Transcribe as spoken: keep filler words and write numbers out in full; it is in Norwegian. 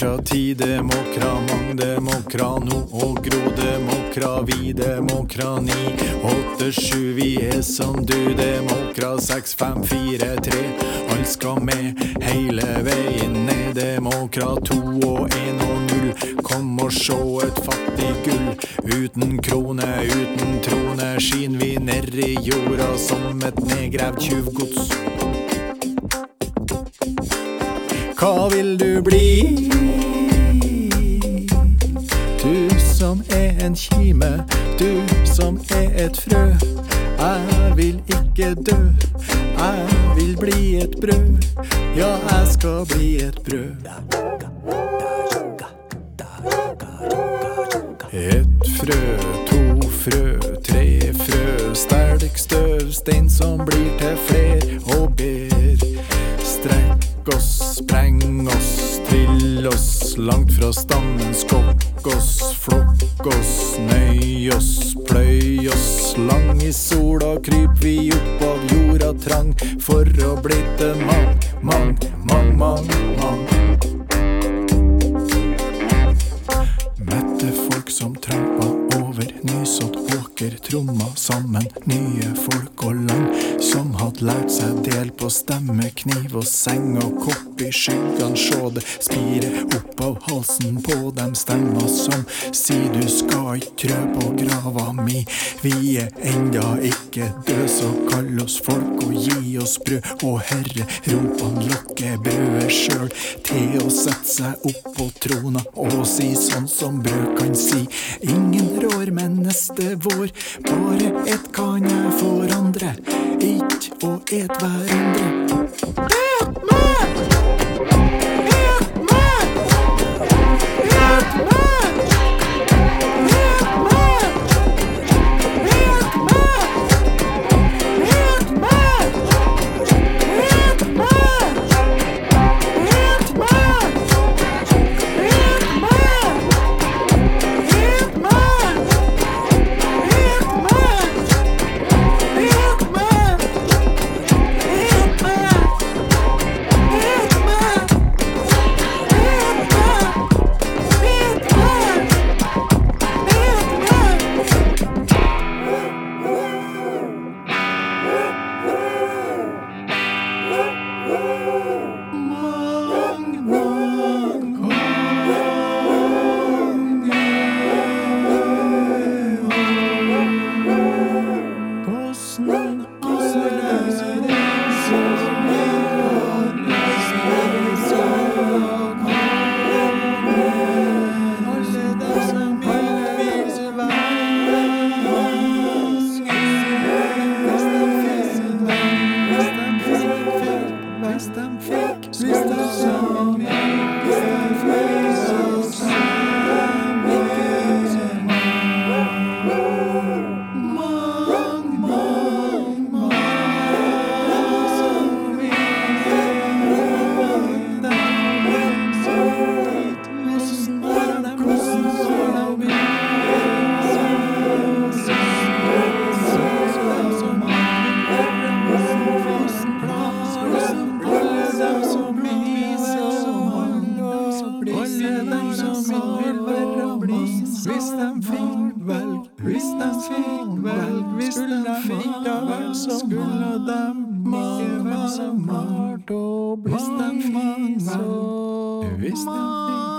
Demokrati, demokra, mang, demokra, no og gro, demokra, vi, demokra, ni, åtte, sju, vi er som du, demokra, seks, fem, fire, tre, alt skal med, hele veien ned, demokra, to og en og null, kom og sjå et fattig gull, uten krone, uten trone, skin vi ned i jorda som et nedgravd tjuvgods. Hva vil du bli? Du som er en kime, du som er et frø. Jeg vil ikke dø, jeg vil bli et brød. Ja, jeg skal bli et brød. Et frø, to frø, tre frø, sterk støv, stein som blir til fler og ber. Strekk oss, spreng oss, trill oss, langt fra stammen, skokk oss, flokk oss, nøy oss, pløy oss, lang i sola, kryp vi opp av jorda trang, for å bli til mang, mang, mang, mang, mang. Mette folk som trampa over, nysått åker, tromma sammen, nye folk og land, som hadde lært seg del på stemme, kniv og seng og kopp i skyggen, sjå det spire opp av halsen på dem stemmer som sier du skal ikke trø på grava mi, vi er enda ikke død, så kall oss folk og gi oss brød, og herre ropan lokke brødet sjøl til å sette seg opp på trona og si sånn som brød kan si, ingen rår men neste vår, bare et kan jeg forandre, ikke å et hverandre. Et meg! Et meg! Et meg! Hvis den fikk